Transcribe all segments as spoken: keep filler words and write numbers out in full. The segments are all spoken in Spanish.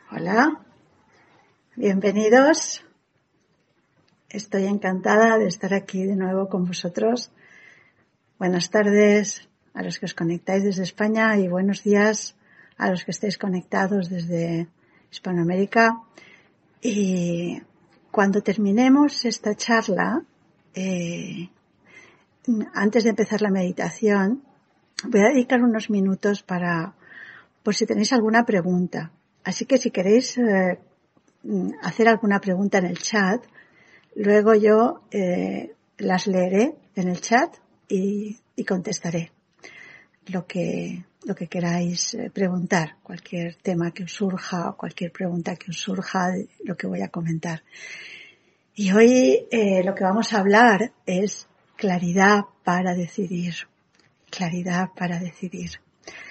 Hola, bienvenidos. Estoy encantada de estar aquí de nuevo con vosotros. Buenas tardes a los que os conectáis desde España y buenos días a los que estáis conectados desde Hispanoamérica. Y cuando terminemos esta charla, eh, antes de empezar la meditación, voy a dedicar unos minutos para, por si tenéis alguna pregunta. Así que si queréis eh, hacer alguna pregunta en el chat, luego yo eh, las leeré en el chat y, y contestaré lo que, lo que queráis preguntar, cualquier tema que os surja o cualquier pregunta que os surja de lo que voy a comentar. Y hoy eh, lo que vamos a hablar es claridad para decidir. Claridad para decidir.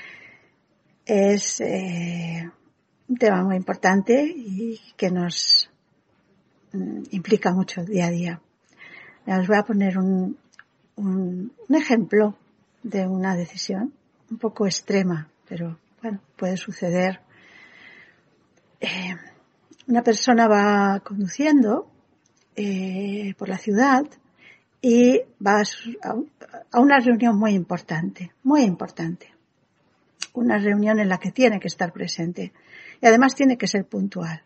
Es eh, un tema muy importante y que nos mm, implica mucho día a día. Ya os voy a poner un, un, un ejemplo de una decisión un poco extrema, pero bueno, puede suceder. Eh, una persona va conduciendo eh, por la ciudad y va a, a una reunión muy importante, muy importante. Una reunión en la que tiene que estar presente y además tiene que ser puntual.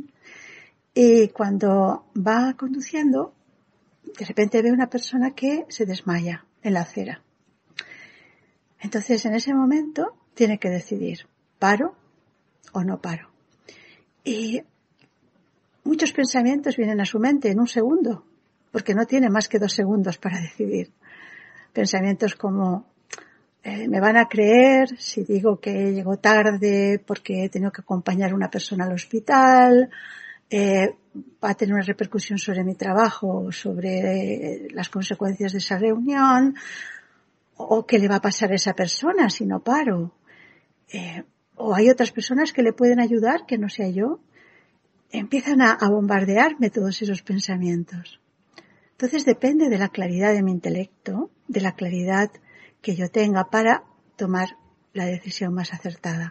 Y cuando va conduciendo, de repente ve una persona que se desmaya en la acera. Entonces, en ese momento, tiene que decidir, ¿paro o no paro? Y muchos pensamientos vienen a su mente en un segundo, porque no tiene más que dos segundos para decidir. Pensamientos como, eh, me van a creer si digo que llego tarde porque he tenido que acompañar a una persona al hospital, eh, va a tener una repercusión sobre mi trabajo, sobre las consecuencias de esa reunión, o qué le va a pasar a esa persona si no paro. Eh, o hay otras personas que le pueden ayudar, que no sea yo. Empiezan a, a bombardearme todos esos pensamientos. Entonces depende de la claridad de mi intelecto, de la claridad que yo tenga para tomar la decisión más acertada.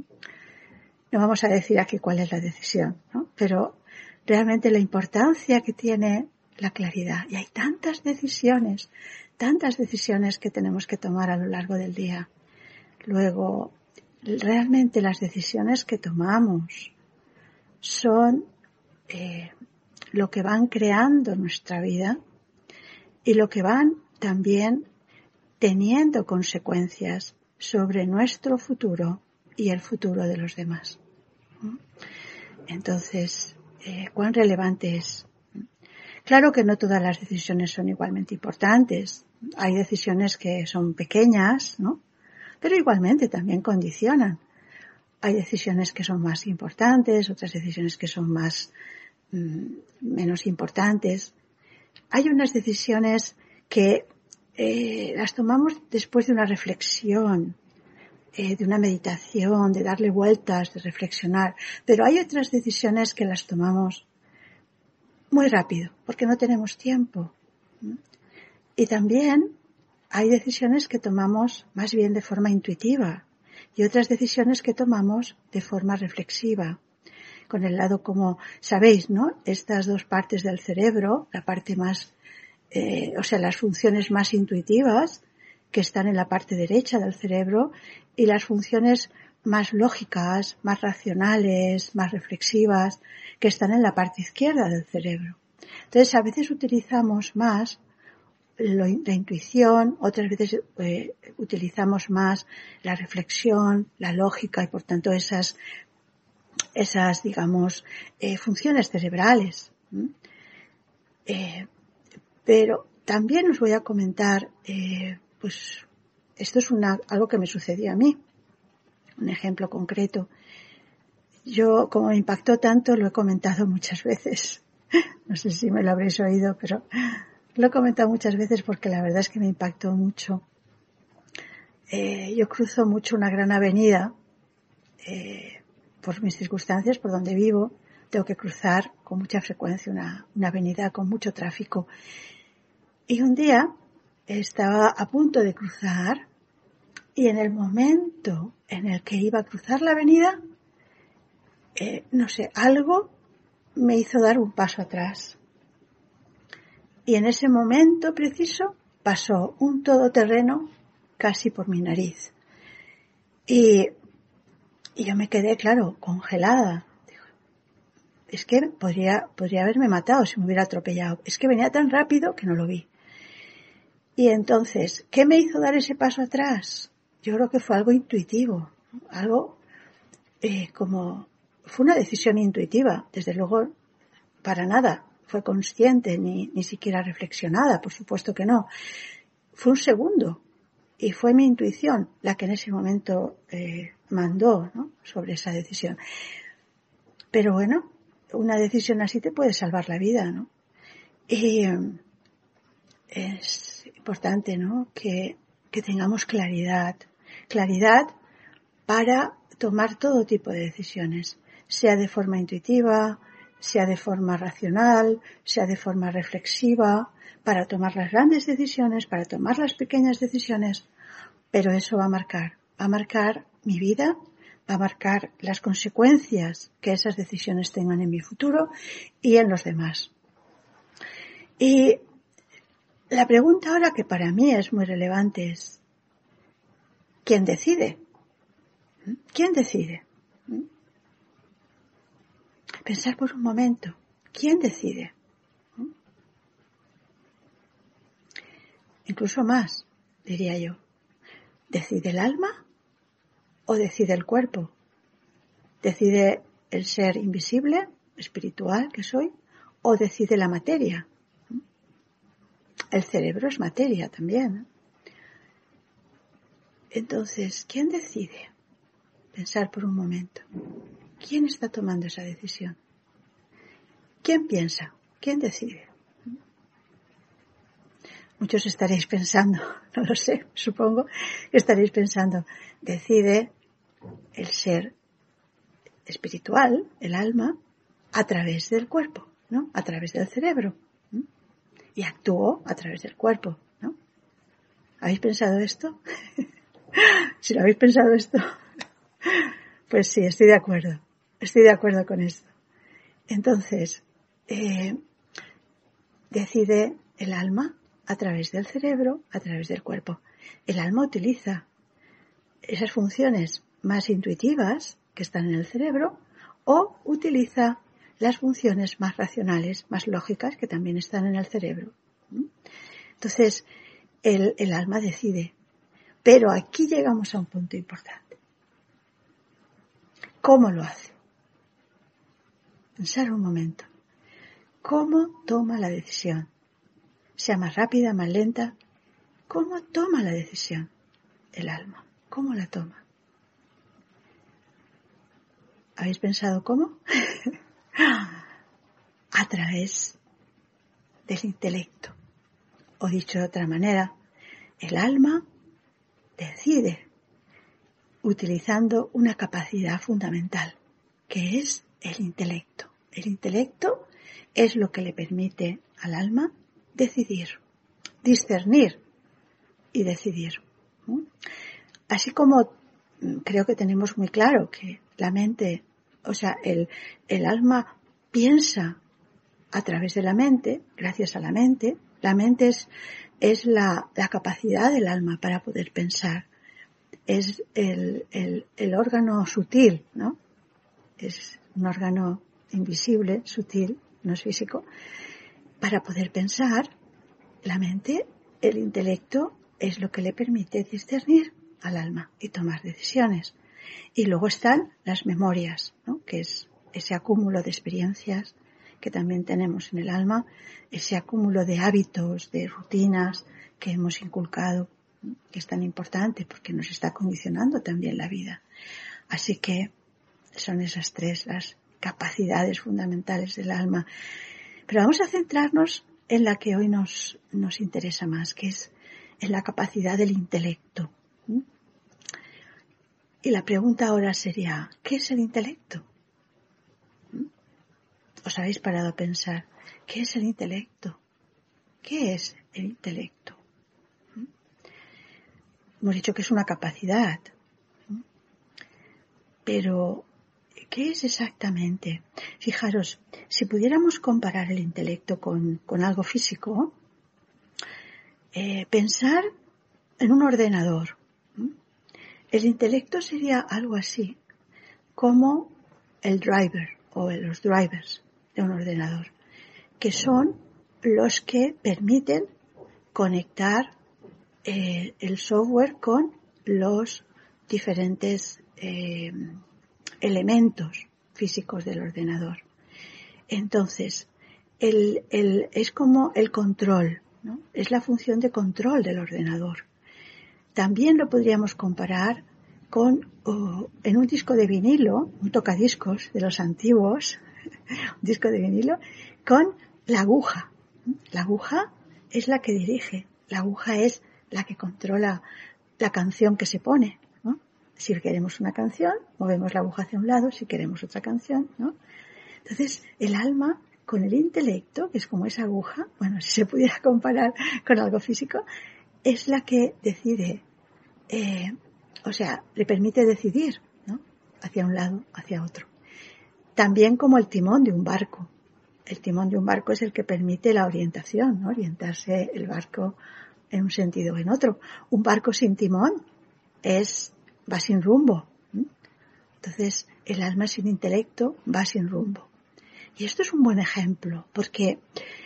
No vamos a decir aquí cuál es la decisión, ¿no? Pero realmente la importancia que tiene la claridad. Y hay tantas decisiones, tantas decisiones que tenemos que tomar a lo largo del día. Luego, realmente las decisiones que tomamos son eh, lo que van creando nuestra vida y lo que van también teniendo consecuencias sobre nuestro futuro y el futuro de los demás. Entonces, eh, ¿cuán relevante es? Claro que no todas las decisiones son igualmente importantes. Hay decisiones que son pequeñas, ¿no? Pero igualmente también condicionan. Hay decisiones que son más importantes, otras decisiones que son más mmm, menos importantes. Hay unas decisiones que eh, las tomamos después de una reflexión, eh, de una meditación, de darle vueltas, de reflexionar. Pero hay otras decisiones que las tomamos muy rápido, porque no tenemos tiempo. Y también hay decisiones que tomamos más bien de forma intuitiva y otras decisiones que tomamos de forma reflexiva. Con el lado, como sabéis, ¿no? Estas dos partes del cerebro, la parte más, eh, o sea, las funciones más intuitivas que están en la parte derecha del cerebro y las funciones más lógicas, más racionales, más reflexivas que están en la parte izquierda del cerebro. Entonces, a veces utilizamos más lo, la intuición, otras veces eh, utilizamos más la reflexión, la lógica y por tanto esas esas, digamos, eh, funciones cerebrales. Eh, pero también os voy a comentar, eh, pues, esto es una, algo que me sucedió a mí. Un ejemplo concreto. Yo, como me impactó tanto, lo he comentado muchas veces. No sé si me lo habréis oído, pero lo he comentado muchas veces porque la verdad es que me impactó mucho. Eh, yo cruzo mucho una gran avenida, eh, por mis circunstancias, por donde vivo, tengo que cruzar con mucha frecuencia una, una avenida con mucho tráfico. Y un día estaba a punto de cruzar y en el momento en el que iba a cruzar la avenida, eh, no sé, algo me hizo dar un paso atrás. Y en ese momento preciso pasó un todoterreno casi por mi nariz. Y, y yo me quedé, claro, congelada. Es que podría, podría haberme matado si me hubiera atropellado. Es que venía tan rápido que no lo vi. Y entonces, ¿qué me hizo dar ese paso atrás? Yo creo que fue algo intuitivo, algo eh, como... Fue una decisión intuitiva, desde luego, para nada fue consciente ni, ni siquiera reflexionada, por supuesto que no. Fue un segundo y fue mi intuición la que en ese momento eh, mandó, ¿no?, sobre esa decisión. Pero bueno, una decisión así te puede salvar la vida, ¿no? Y eh, es importante, ¿no?, que, que tengamos claridad, claridad para tomar todo tipo de decisiones, sea de forma intuitiva, sea de forma racional, sea de forma reflexiva, para tomar las grandes decisiones, para tomar las pequeñas decisiones, pero eso va a marcar, va a marcar mi vida, va a marcar las consecuencias que esas decisiones tengan en mi futuro y en los demás. Y la pregunta ahora que para mí es muy relevante es, ¿quién decide? ¿Quién decide? Pensar por un momento, ¿quién decide? Incluso más, diría yo, ¿decide el alma o decide el cuerpo? ¿Decide el ser invisible, espiritual que soy, o decide la materia? El cerebro es materia también. Entonces, ¿quién decide? Pensar por un momento. ¿Quién está tomando esa decisión? ¿Quién piensa? ¿Quién decide? Muchos estaréis pensando, no lo sé, supongo que estaréis pensando, decide el ser espiritual, el alma, a través del cuerpo, ¿no? A través del cerebro. ¿no? Y actuó a través del cuerpo, ¿no? ¿Habéis pensado esto? Si lo habéis pensado esto, pues sí, estoy de acuerdo. Estoy de acuerdo con esto. Entonces, eh, decide el alma a través del cerebro, a través del cuerpo. El alma utiliza esas funciones más intuitivas que están en el cerebro o utiliza las funciones más racionales, más lógicas que también están en el cerebro. Entonces, el, el alma decide. Pero aquí llegamos a un punto importante. ¿Cómo lo hace? Pensar un momento. ¿Cómo toma la decisión? Sea más rápida, más lenta. ¿Cómo toma la decisión el alma? ¿Cómo la toma? ¿Habéis pensado cómo? A través del intelecto. O dicho de otra manera, el alma decide utilizando una capacidad fundamental, que es el intelecto. El intelecto es lo que le permite al alma decidir, discernir y decidir. ¿no? Así como creo que tenemos muy claro que la mente, o sea, el, el alma piensa a través de la mente, gracias a la mente. La mente es, es la, la capacidad del alma para poder pensar. Es el, el, el órgano sutil, ¿no? Es un órgano invisible, sutil, no es físico. Para poder pensar, la mente, el intelecto, es lo que le permite discernir al alma y tomar decisiones. Y luego están las memorias, ¿no? Que es ese acúmulo de experiencias que también tenemos en el alma, ese acúmulo de hábitos, de rutinas que hemos inculcado, ¿no? Que es tan importante porque nos está condicionando también la vida. Así que son esas tres las capacidades fundamentales del alma. Pero vamos a centrarnos en la que hoy nos, nos interesa más, que es en la capacidad del intelecto. ¿Mm? Y la pregunta ahora sería, ¿qué es el intelecto? ¿Mm? ¿Os habéis parado a pensar, qué es el intelecto? ¿Qué es el intelecto? ¿Mm? Hemos dicho que es una capacidad, ¿Mm? pero ¿qué es exactamente? Fijaros, si pudiéramos comparar el intelecto con, con algo físico, eh, pensar en un ordenador. El intelecto sería algo así, como el driver o los drivers de un ordenador, que son los que permiten conectar eh, el software con los diferentes eh, elementos físicos del ordenador. Entonces, el, el, es como el control, ¿no? Es la función de control del ordenador. También lo podríamos comparar con oh, en un disco de vinilo, un tocadiscos de los antiguos, un disco de vinilo, con la aguja. La aguja es la que dirige, la aguja es la que controla la canción que se pone, ¿no? Si queremos una canción, movemos la aguja hacia un lado, si queremos otra canción, ¿no? Entonces, el alma con el intelecto, que es como esa aguja, bueno, si se pudiera comparar con algo físico, es la que decide, eh, o sea, le permite decidir, ¿no? Hacia un lado, hacia otro. También como el timón de un barco. El timón de un barco es el que permite la orientación, ¿no? Orientarse el barco en un sentido o en otro. Un barco sin timón es, va sin rumbo. ¿sí? Entonces, el alma sin intelecto va sin rumbo. Y esto es un buen ejemplo, porque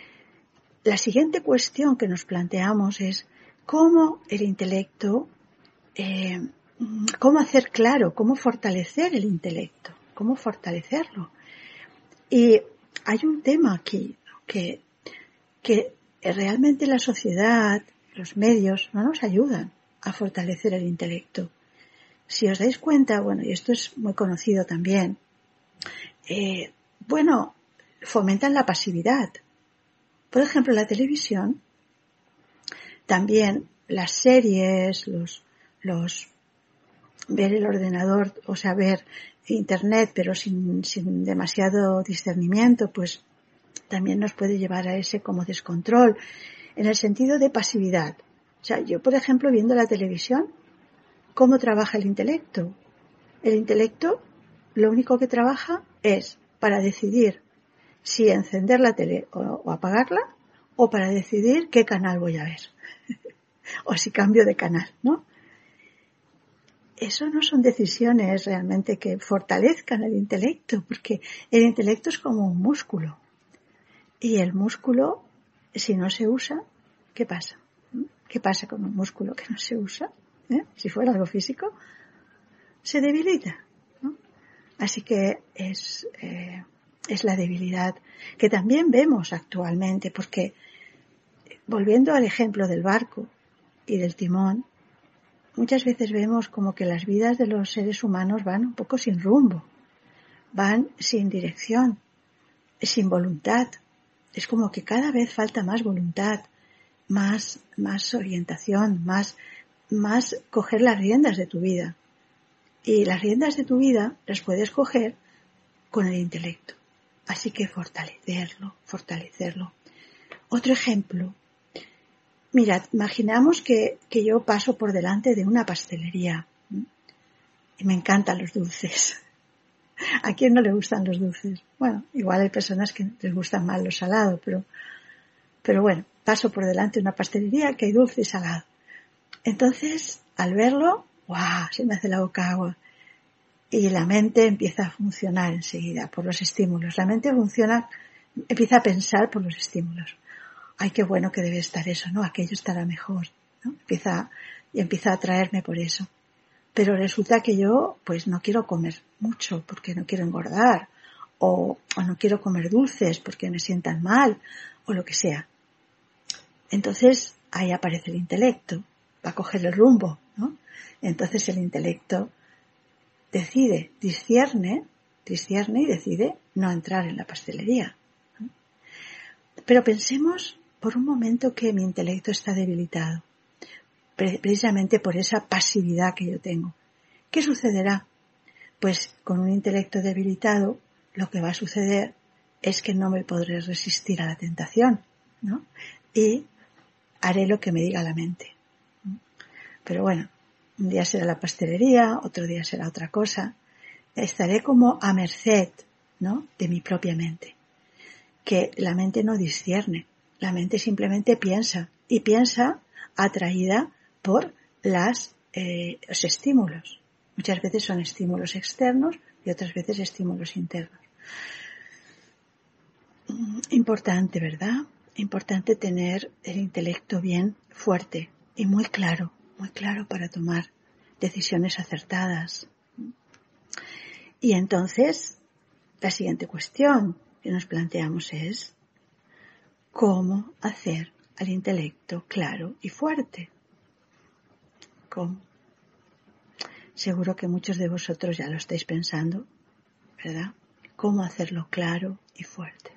la siguiente cuestión que nos planteamos es cómo el intelecto, eh, cómo hacer claro, cómo fortalecer el intelecto, cómo fortalecerlo. Y hay un tema aquí que, que realmente la sociedad, los medios, no nos ayudan a fortalecer el intelecto. Si os dais cuenta, bueno, y esto es muy conocido también, eh, bueno, fomentan la pasividad. Por ejemplo, la televisión, también las series, los, los, ver el ordenador, o sea, ver internet, pero sin, sin demasiado discernimiento, pues también nos puede llevar a ese como descontrol, en el sentido de pasividad. O sea, yo, por ejemplo, viendo la televisión, ¿cómo trabaja el intelecto? El intelecto, lo único que trabaja es para decidir si encender la tele o, o apagarla, o para decidir qué canal voy a ver, o si cambio de canal, ¿no? Eso no son decisiones realmente que fortalezcan el intelecto, porque el intelecto es como un músculo. Y el músculo, si no se usa, ¿qué pasa? ¿Qué pasa con un músculo que no se usa? ¿Eh? Si fuera algo físico, se debilita, ¿no? Así que es, eh, es la debilidad que también vemos actualmente, porque volviendo al ejemplo del barco y del timón, muchas veces vemos como que las vidas de los seres humanos van un poco sin rumbo, van sin dirección, sin voluntad. Es como que cada vez falta más voluntad, más, más orientación, más, más coger las riendas de tu vida. Y las riendas de tu vida las puedes coger con el intelecto. Así que fortalecerlo, fortalecerlo. Otro ejemplo. Mirad, imaginamos que, que yo paso por delante de una pastelería y me encantan los dulces. ¿A quién no le gustan los dulces? Bueno, igual hay personas que les gustan más lo salado, pero, pero bueno, paso por delante de una pastelería que hay dulce y salado. Entonces, al verlo, ¡guau!, se me hace la boca agua. Y la mente empieza a funcionar enseguida por los estímulos. La mente funciona, empieza a pensar por los estímulos. Ay, qué bueno que debe estar eso, ¿no? Aquello estará mejor, ¿no? Empieza, y empieza a atraerme por eso. Pero resulta que yo, pues no quiero comer mucho porque no quiero engordar, o, o no quiero comer dulces porque me sientan mal, o lo que sea. Entonces, ahí aparece el intelecto, va a coger el rumbo, ¿no? Entonces el intelecto decide, discierne, discierne y decide no entrar en la pastelería, ¿no? Pero pensemos por un momento que mi intelecto está debilitado, precisamente por esa pasividad que yo tengo. ¿Qué sucederá? Pues con un intelecto debilitado, lo que va a suceder es que no me podré resistir a la tentación, ¿no? Y haré lo que me diga la mente. Pero bueno, un día será la pastelería, otro día será otra cosa. estaré como a merced, ¿no?, de mi propia mente, que la mente no discierne, la mente simplemente piensa, y piensa atraída por las, eh, los estímulos. Muchas veces son estímulos externos y otras veces estímulos internos. Importante, ¿verdad? Importante tener el intelecto bien fuerte y muy claro, muy claro para tomar decisiones acertadas. Y entonces, la siguiente cuestión que nos planteamos es ¿cómo hacer al intelecto claro y fuerte? ¿Cómo? Seguro que muchos de vosotros ya lo estáis pensando, ¿verdad? ¿Cómo hacerlo claro y fuerte?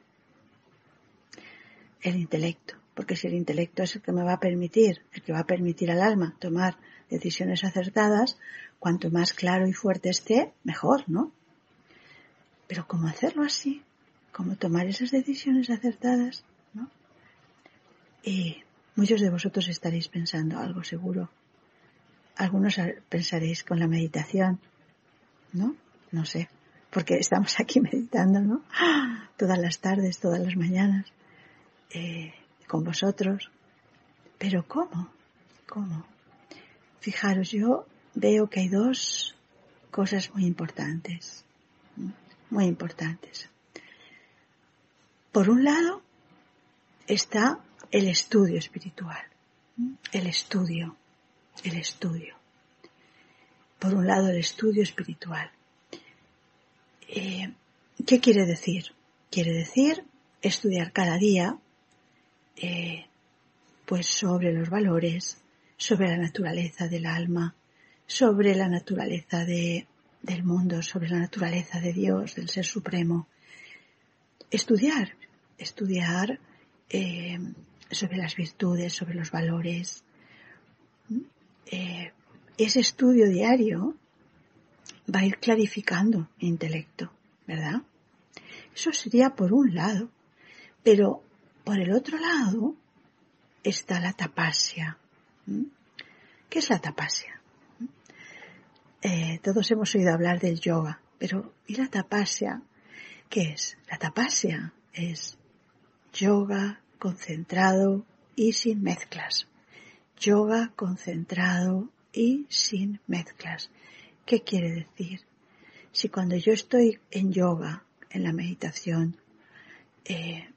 El intelecto, porque si el intelecto es el que me va a permitir, el que va a permitir al alma tomar decisiones acertadas, cuanto más claro y fuerte esté, mejor, ¿no? Pero ¿cómo hacerlo así? ¿Cómo tomar esas decisiones acertadas? ¿No? Y muchos de vosotros estaréis pensando algo seguro. Algunos pensaréis con la meditación, ¿no? No sé, porque estamos aquí meditando, ¿no? Todas las tardes, todas las mañanas, eh, con vosotros. Pero ¿cómo? ¿Cómo? Fijaros, yo veo que hay dos cosas muy importantes, muy importantes. Por un lado está el estudio espiritual, el estudio, el estudio. Por un lado el estudio espiritual. Eh, ¿Qué quiere decir? Quiere decir estudiar cada día eh, pues sobre los valores, sobre la naturaleza del alma, sobre la naturaleza de, del mundo, sobre la naturaleza de Dios, del Ser Supremo. Estudiar, estudiar eh, sobre las virtudes, sobre los valores. Eh, ese estudio diario va a ir clarificando mi intelecto, ¿verdad? Eso sería por un lado, pero por el otro lado está la tapasya. ¿Qué es la tapasya? Eh, todos hemos oído hablar del yoga, pero ¿y la tapasya? ¿Qué es? La tapasya es yoga concentrado y sin mezclas. Yoga concentrado y sin mezclas. ¿Qué quiere decir? Si cuando yo estoy en yoga, en la meditación, eh,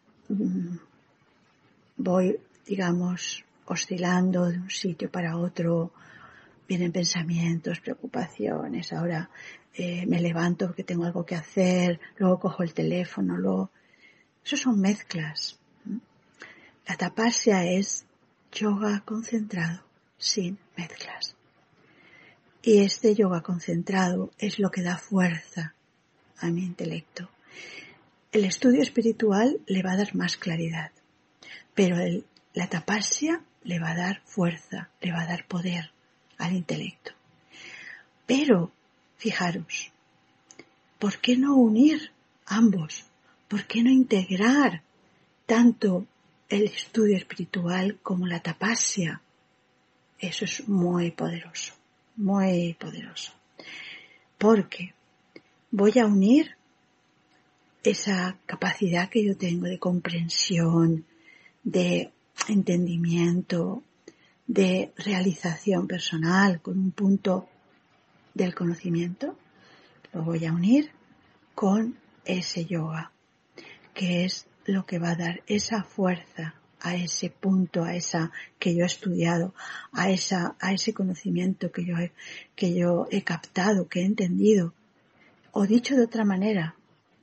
voy, digamos, oscilando de un sitio para otro, vienen pensamientos, preocupaciones, ahora eh, me levanto porque tengo algo que hacer, luego cojo el teléfono, luego... Eso son mezclas. La tapasya es yoga concentrado, sin mezclas. Y este yoga concentrado es lo que da fuerza a mi intelecto. El estudio espiritual le va a dar más claridad, pero el, la tapasya le va a dar fuerza, le va a dar poder al intelecto. Pero, fijaros, ¿por qué no unir ambos? ¿Por qué no integrar tanto el estudio espiritual como la tapasya? Eso es muy poderoso, muy poderoso. Porque voy a unir esa capacidad que yo tengo de comprensión, de entendimiento, de realización personal con un punto del conocimiento, lo voy a unir con ese yoga, que es lo que va a dar esa fuerza a ese punto, a esa que yo he estudiado, a esa, a ese conocimiento que yo he, que yo he captado, que he entendido. O dicho de otra manera,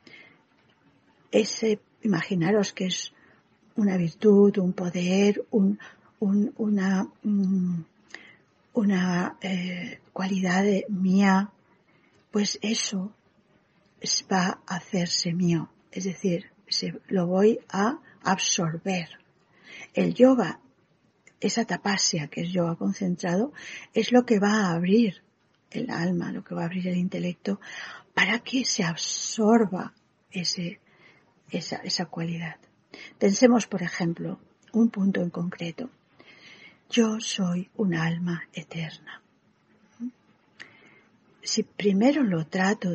ese, imaginaros que es una virtud, un poder, un, un, una, un, una eh, cualidad de, mía, pues eso va a hacerse mío, es decir, se, lo voy a absorber. El yoga, esa tapasya que es yoga concentrado, es lo que va a abrir el alma, lo que va a abrir el intelecto para que se absorba ese, esa, esa cualidad. Pensemos, por ejemplo, un punto en concreto. Yo soy un alma eterna. Si primero lo trato de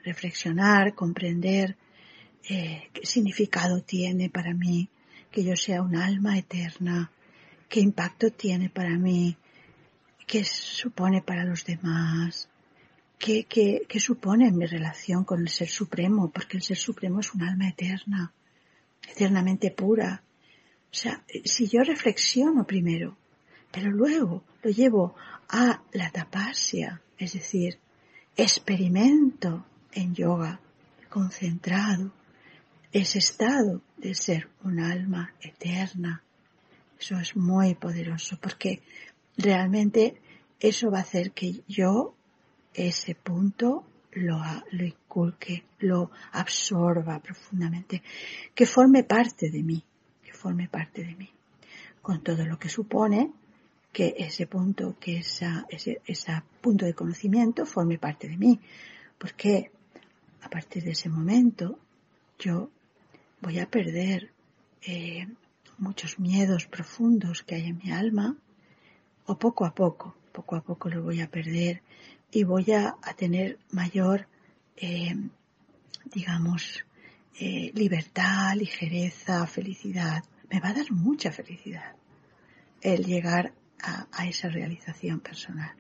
reflexionar, comprender eh, qué significado tiene para mí que yo sea un alma eterna, qué impacto tiene para mí, qué supone para los demás, qué, qué, qué supone en mi relación con el Ser Supremo, porque el Ser Supremo es un alma eterna, eternamente pura. O sea, si yo reflexiono primero, pero luego lo llevo a la tapasya, es decir, experimento en yoga, concentrado, ese estado de ser un alma eterna. Eso es muy poderoso porque realmente eso va a hacer que yo ese punto lo, lo inculque, lo absorba profundamente, que forme parte de mí, que forme parte de mí, con todo lo que supone que ese punto, que esa, ese, ese punto de conocimiento forme parte de mí, porque a partir de ese momento yo voy a perder eh, muchos miedos profundos que hay en mi alma, o poco a poco, poco a poco los voy a perder y voy a, a tener mayor, eh, digamos, eh, libertad, ligereza, felicidad. Me va a dar mucha felicidad el llegar a, a esa realización personal.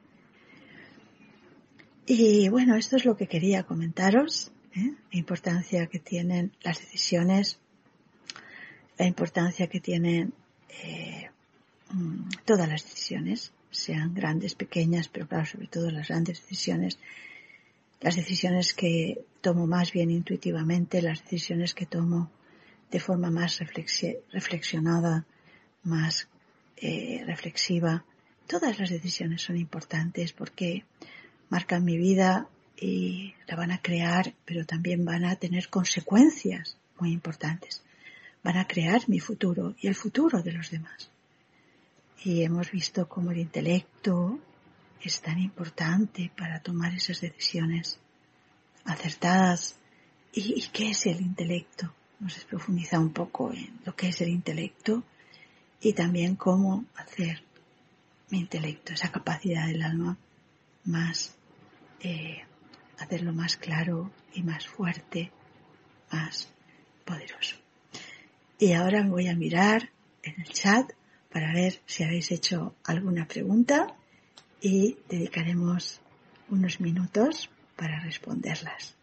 Y bueno, esto es lo que quería comentaros, ¿eh? La importancia que tienen las decisiones, la importancia que tienen eh, todas las decisiones, sean grandes, pequeñas, pero claro, sobre todo las grandes decisiones, las decisiones que tomo más bien intuitivamente, las decisiones que tomo de forma más reflexi- reflexionada, más eh, reflexiva. Todas las decisiones son importantes porque marcan mi vida y la van a crear, pero también van a tener consecuencias muy importantes. Van a crear mi futuro y el futuro de los demás. Y hemos visto cómo el intelecto es tan importante para tomar esas decisiones acertadas. ¿Y, y qué es el intelecto? Hemos profundizado un poco en lo que es el intelecto y también cómo hacer mi intelecto, esa capacidad del alma, más, eh, hacerlo más claro y más fuerte, más poderoso. Y ahora me voy a mirar en el chat para ver si habéis hecho alguna pregunta y dedicaremos unos minutos para responderlas.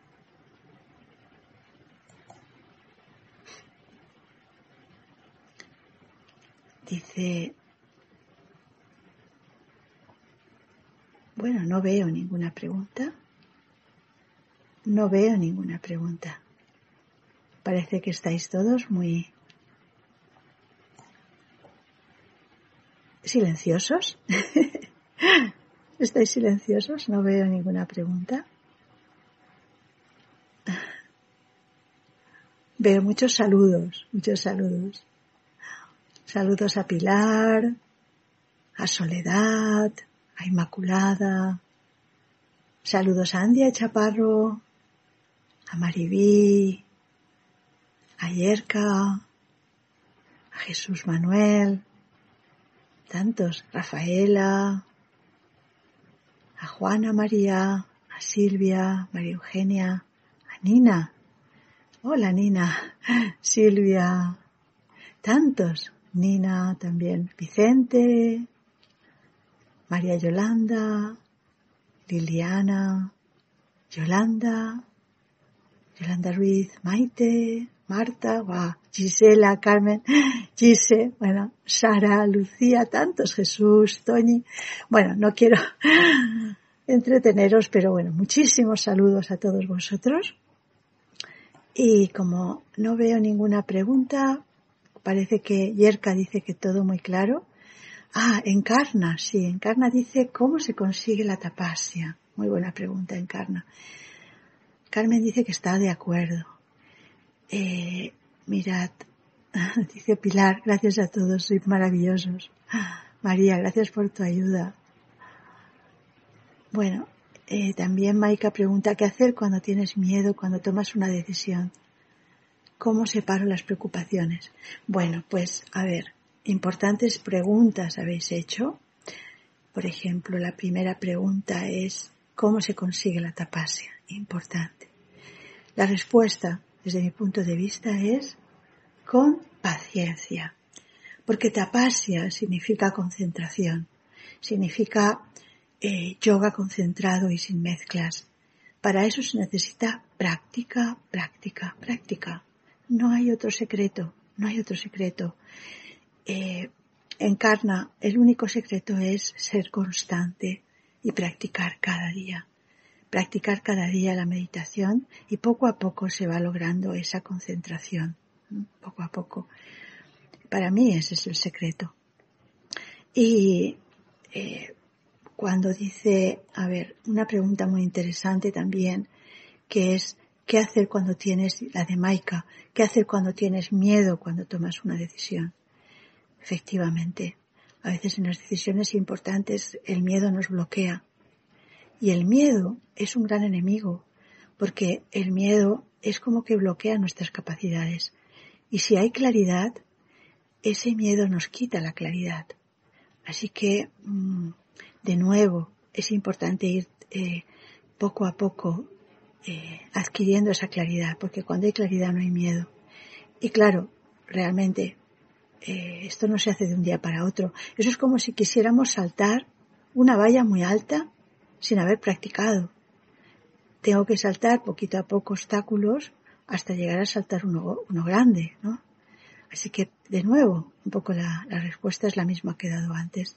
Dice, bueno, no veo ninguna pregunta. No veo ninguna pregunta. Parece que estáis todos muy silenciosos. ¿Estáis silenciosos? No veo ninguna pregunta. Veo muchos saludos, muchos saludos. Saludos a Pilar, a Soledad, a Inmaculada. Saludos a Andia Chaparro, a Maribí, a Yerka, a Jesús Manuel, tantos, Rafaela, a Juana María, a Silvia, María Eugenia, a Nina. Hola Nina, Silvia, tantos, Nina también, Vicente, María Yolanda, Liliana, Yolanda, Yolanda Ruiz, Maite, Marta, wow, Gisela, Carmen, Gise, bueno, Sara, Lucía, tantos, Jesús, Toñi. Bueno, no quiero entreteneros, pero bueno, muchísimos saludos a todos vosotros. Y como no veo ninguna pregunta, parece que Yerka dice que todo muy claro. Ah, Encarna, sí, Encarna dice cómo se consigue la tapasya. Muy buena pregunta, Encarna. Carmen dice que está de acuerdo. Eh, mirad, dice Pilar, gracias a todos, sois maravillosos. María, gracias por tu ayuda. Bueno, eh, también Maika pregunta, ¿qué hacer cuando tienes miedo, cuando tomas una decisión? ¿Cómo separo las preocupaciones? Bueno, pues, a ver, importantes preguntas habéis hecho. Por ejemplo, la primera pregunta es, ¿cómo se consigue la tapasya? importante. La respuesta, desde mi punto de vista, es con paciencia. Porque tapasya significa concentración, significa eh, yoga concentrado y sin mezclas. Para eso se necesita práctica, práctica, práctica. No hay otro secreto, no hay otro secreto. Eh, en Karna, el único secreto es ser constante y practicar cada día. Practicar cada día la meditación y poco a poco se va logrando esa concentración. Poco a poco. Para mí ese es el secreto. Y eh, cuando dice, a ver, una pregunta muy interesante también, que es, ¿qué hacer cuando tienes, la de Maika, qué hacer cuando tienes miedo cuando tomas una decisión? Efectivamente, a veces en las decisiones importantes el miedo nos bloquea. Y el miedo es un gran enemigo, porque el miedo es como que bloquea nuestras capacidades. Y si hay claridad, ese miedo nos quita la claridad. Así que, de nuevo, es importante ir eh, poco a poco eh, adquiriendo esa claridad, porque cuando hay claridad no hay miedo. Y claro, realmente, eh, esto no se hace de un día para otro. Eso es como si quisiéramos saltar una valla muy alta sin haber practicado. Tengo que saltar poquito a poco obstáculos hasta llegar a saltar uno, uno grande, ¿no? Así que, de nuevo, un poco la, la respuesta es la misma que he dado antes.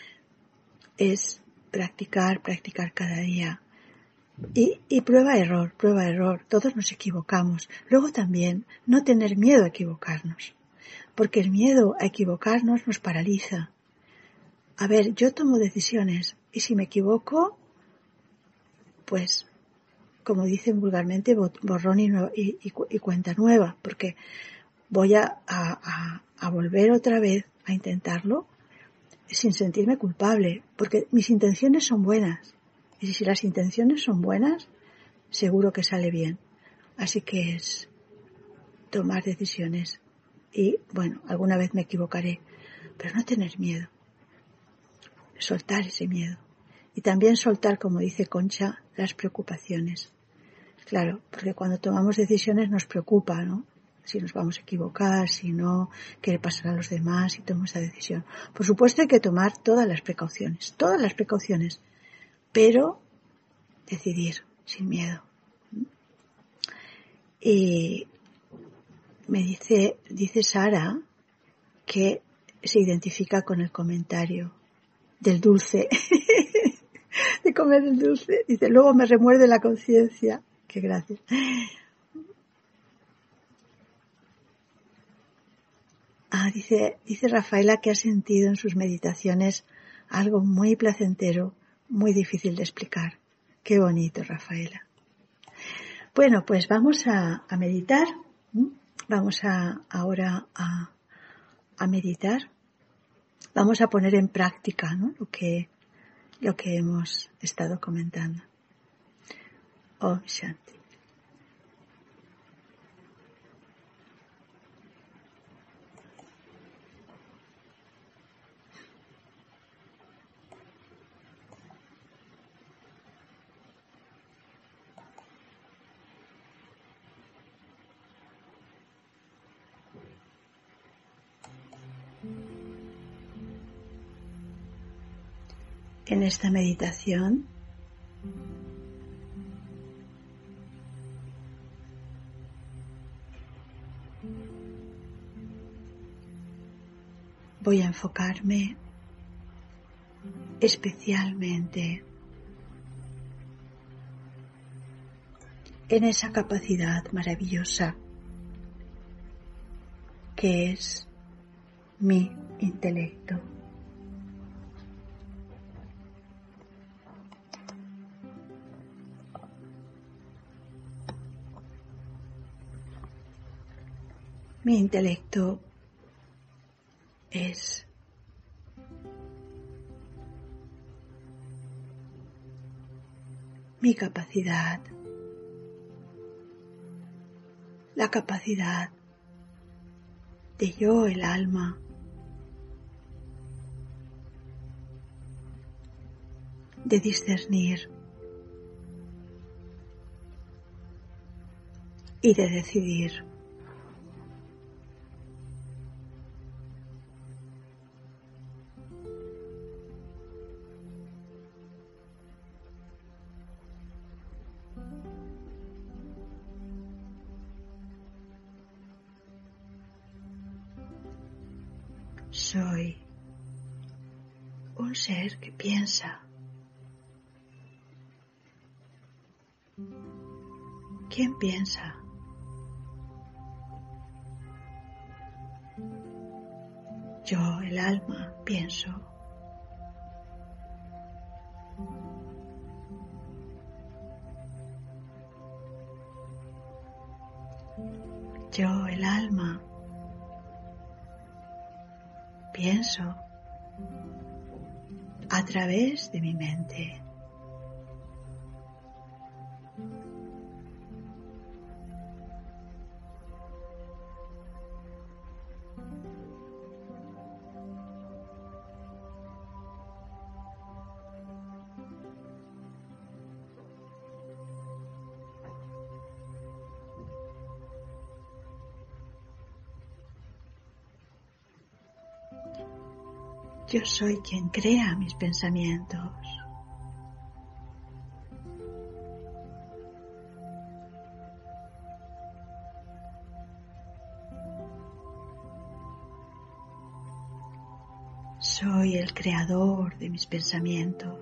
Es practicar, practicar cada día. Y, y prueba error, prueba error. Todos nos equivocamos. Luego también, no tener miedo a equivocarnos. Porque el miedo a equivocarnos nos paraliza. A ver, yo tomo decisiones y si me equivoco, pues, como dicen vulgarmente, borrón y, y, y, y cuenta nueva. Porque voy a, a, a volver otra vez a intentarlo sin sentirme culpable, porque mis intenciones son buenas. Y si las intenciones son buenas, seguro que sale bien. Así que es tomar decisiones. Y, bueno, alguna vez me equivocaré, pero no tener miedo. Soltar ese miedo. Y también soltar, como dice Concha, las preocupaciones. Claro, porque cuando tomamos decisiones nos preocupa, ¿no? Si nos vamos a equivocar, si no, qué le pasará a los demás si tomo esa decisión. Por supuesto hay que tomar todas las precauciones, todas las precauciones, pero decidir sin miedo. Y me dice, dice Sara que se identifica con el comentario del dulce, de comer el dulce. Dice, luego me remuerde la conciencia. Qué gracias. Ah, dice, dice Rafaela que ha sentido en sus meditaciones algo muy placentero, muy difícil de explicar. Qué bonito, Rafaela. Bueno, pues vamos a, a meditar. Vamos a, ahora a, a meditar. Vamos a poner en práctica, ¿no? lo que, lo que hemos estado comentando. Om Shanti. En esta meditación voy a enfocarme especialmente en esa capacidad maravillosa que es mi intelecto. Mi intelecto es mi capacidad, la capacidad de yo, el alma, de discernir y de decidir. Soy un ser que piensa. ¿Quién piensa? Yo, el alma, pienso. Yo, el alma, pienso a través de mi mente. Yo soy quien crea mis pensamientos. Soy el creador de mis pensamientos.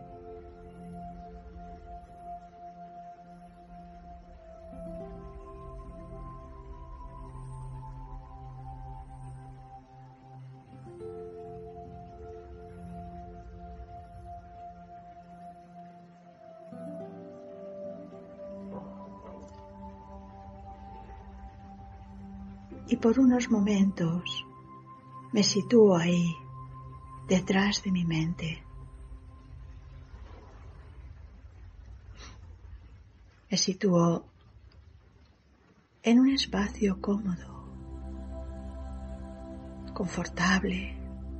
Y por unos momentos me sitúo ahí, detrás de mi mente. Me sitúo en un espacio cómodo, confortable,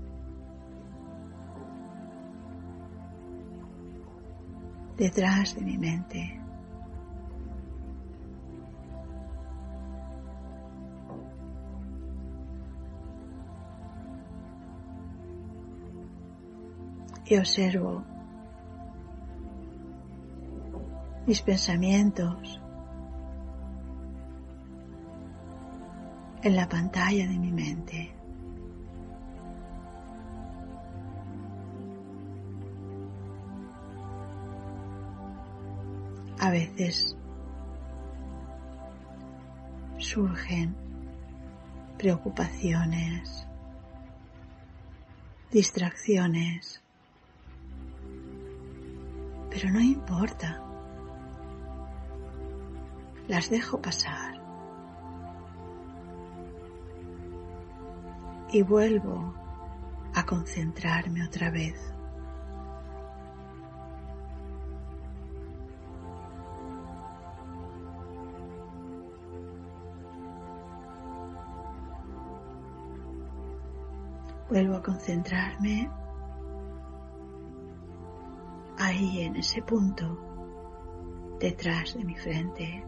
detrás de mi mente. Y observo mis pensamientos en la pantalla de mi mente. A veces surgen preocupaciones, distracciones, pero no importa, las dejo pasar y vuelvo a concentrarme otra vez. Vuelvo a concentrarme ahí en ese punto, detrás de mi frente.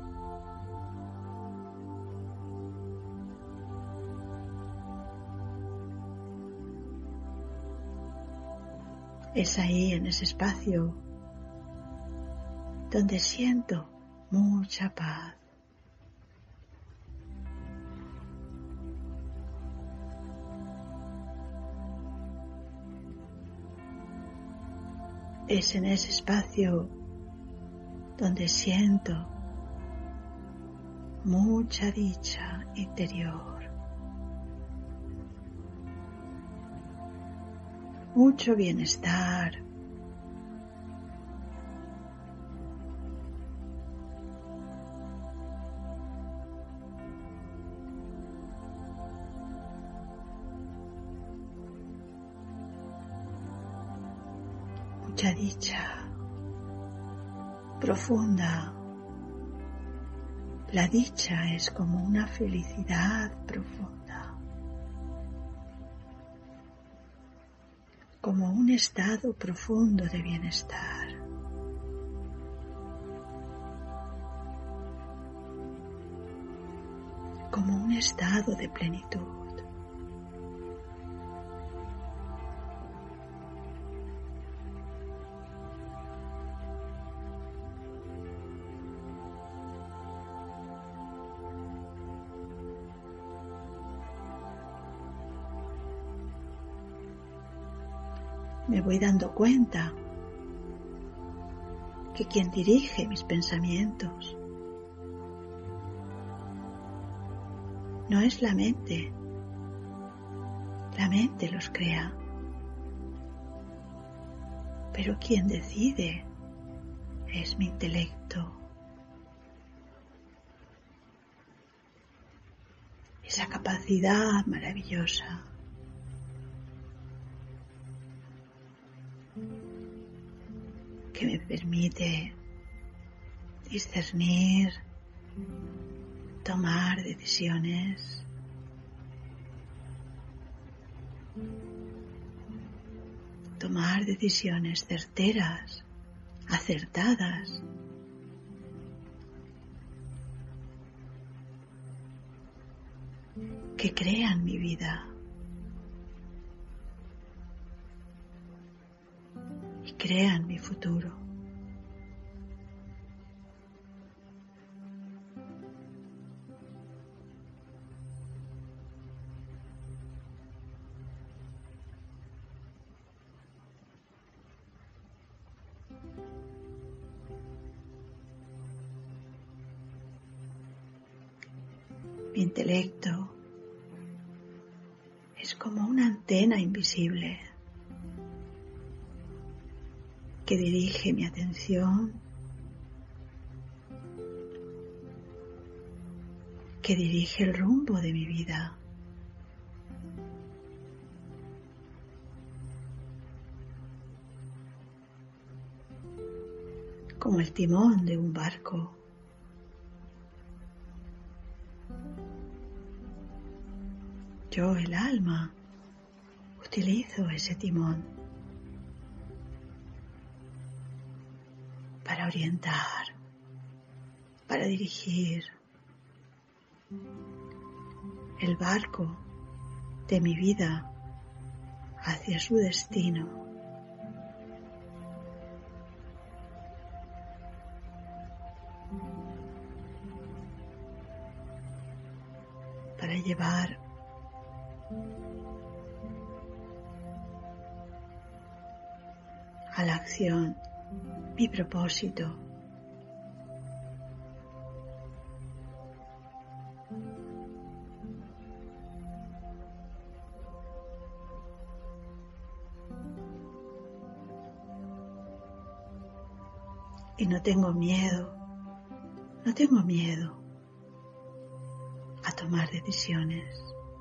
Es ahí en ese espacio donde siento mucha paz. Es en ese espacio donde siento mucha dicha interior, mucho bienestar, mucha dicha profunda. La dicha es como una felicidad profunda, como un estado profundo de bienestar. como un estado de plenitud. Me voy dando cuenta que quien dirige mis pensamientos no es la mente, la mente los crea, pero quien decide es mi intelecto, esa capacidad maravillosa que me permite discernir, tomar decisiones, tomar decisiones certeras, acertadas, que crean mi vida y crean mi futuro. Mi intelecto es como una antena invisible que dirige mi atención, que dirige el rumbo de mi vida. Como el timón de un barco. Yo, el alma, utilizo ese timón para orientar, para dirigir el barco de mi vida hacia su destino. Para llevar a la acción mi propósito. Y no tengo miedo, no tengo miedo a tomar decisiones,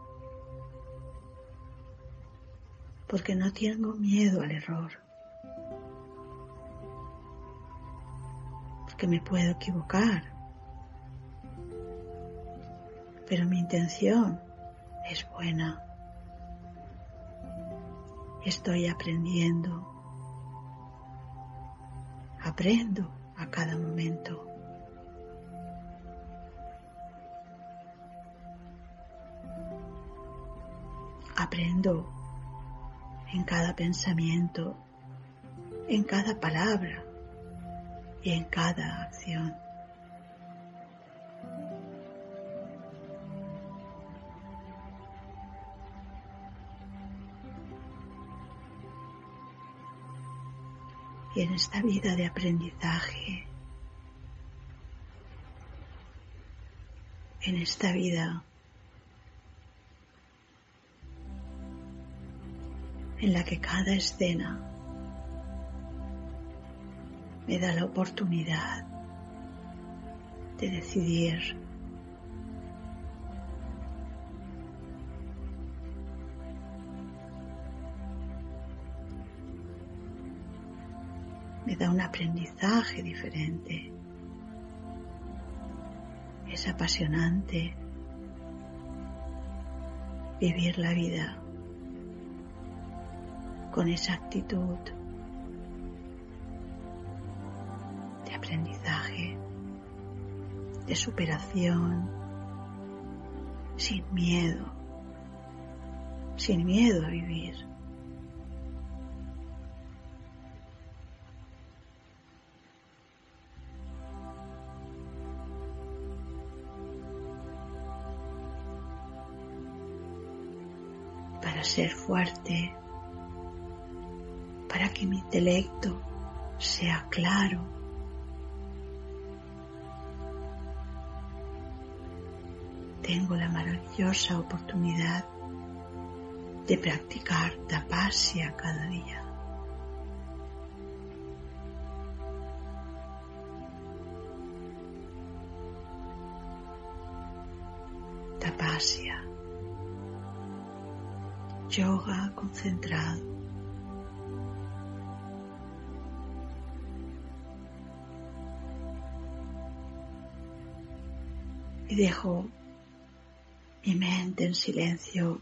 porque no tengo miedo al error, porque me puedo equivocar, pero mi intención es buena. Estoy aprendiendo, aprendo a cada momento. Aprendo en cada pensamiento, en cada palabra y en cada acción. Y en esta vida de aprendizaje, en esta vida en la que cada escena me da la oportunidad de decidir me da un aprendizaje diferente. Es apasionante vivir la vida con esa actitud de aprendizaje, de superación, sin miedo, sin miedo a vivir. Para ser fuerte, para que mi intelecto sea claro, tengo la maravillosa oportunidad de practicar tapasya cada día. Tapasya, yoga concentrado. Y dejo mi mente en silencio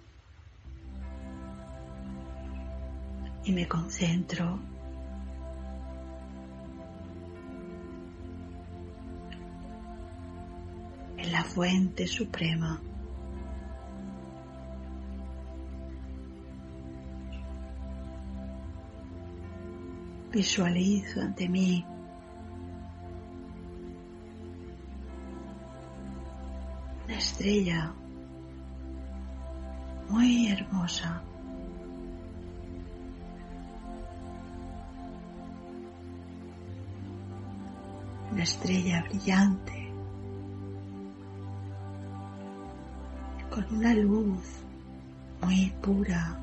y me concentro en la fuente suprema. Visualizo ante mí una estrella muy hermosa, una estrella brillante con una luz muy pura.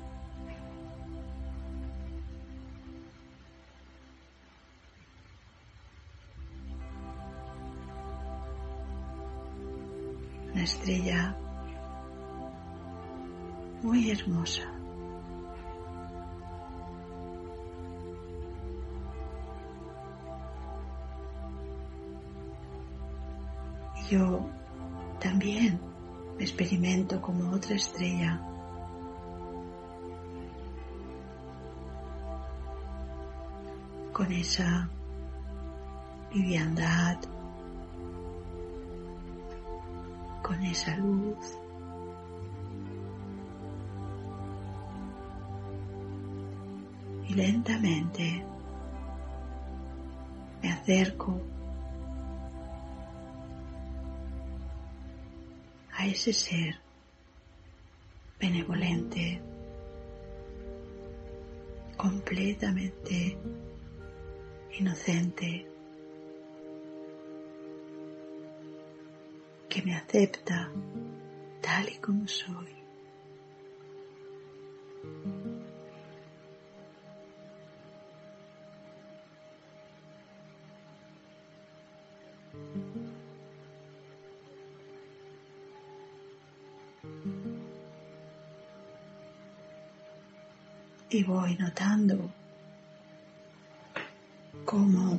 Una estrella muy hermosa. Yo también me experimento como otra estrella. Con esa liviandad, con esa luz. Y lentamente me acerco a ese ser benevolente, completamente inocente, que me acepta tal y como soy. Y voy notando cómo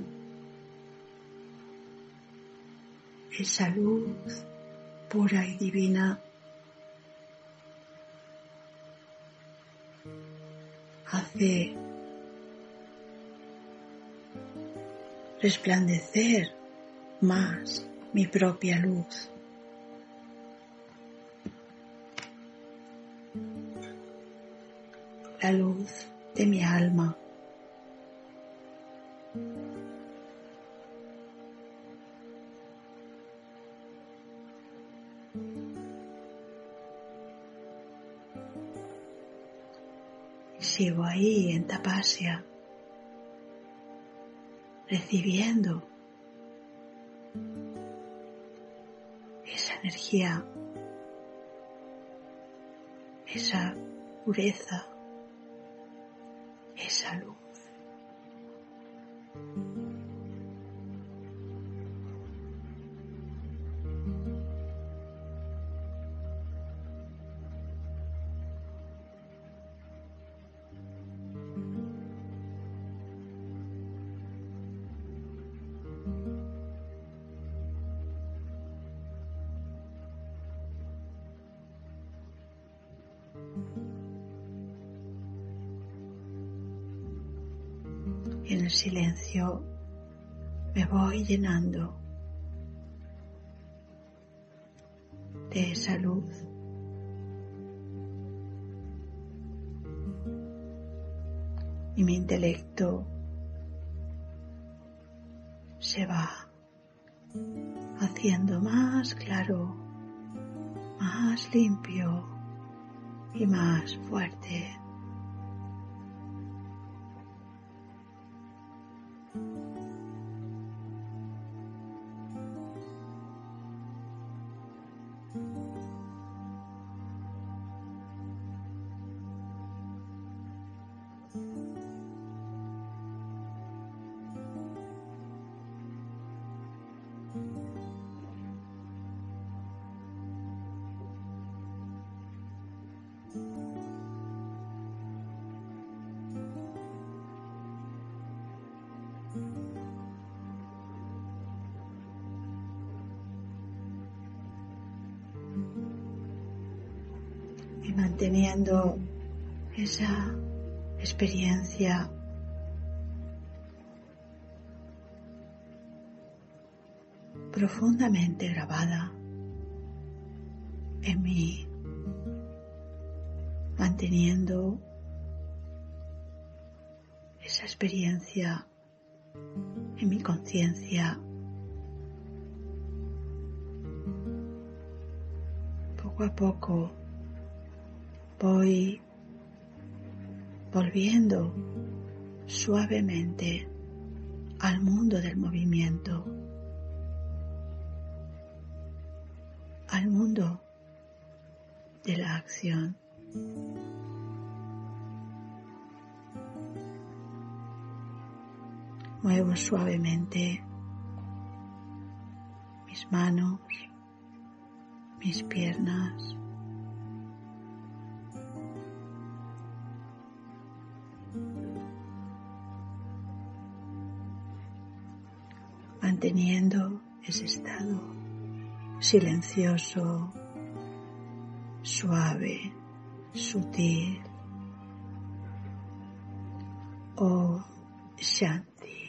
esa luz pura y divina hace resplandecer más mi propia luz. La luz de mi alma. Sigo ahí en tapasya, recibiendo esa energía, esa pureza, esa luz. Y en el silencio me voy llenando de esa luz. Y mi intelecto se va haciendo más claro, más limpio y más fuerte. Y manteniendo esa experiencia profundamente grabada en mí, manteniendo esa experiencia en mi conciencia, poco a poco voy volviendo suavemente al mundo del movimiento, al mundo de la acción. Muevo suavemente mis manos, mis piernas, manteniendo ese estado silencioso, suave, sutil. Om Shanti.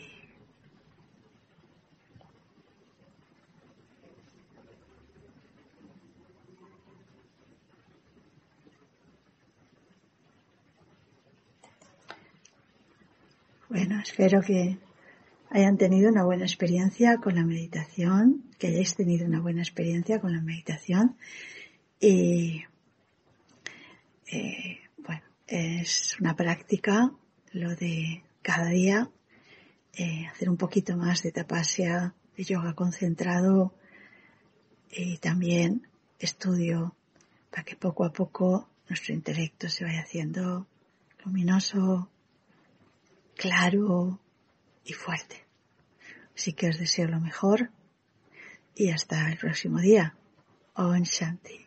Bueno, espero que hayan tenido una buena experiencia con la meditación, que hayáis tenido una buena experiencia con la meditación. Y eh, bueno, es una práctica lo de cada día eh, hacer un poquito más de tapasya, de yoga concentrado, y también estudio para que poco a poco nuestro intelecto se vaya haciendo luminoso, claro y fuerte. Así que os deseo lo mejor y hasta el próximo día. Om Shanti.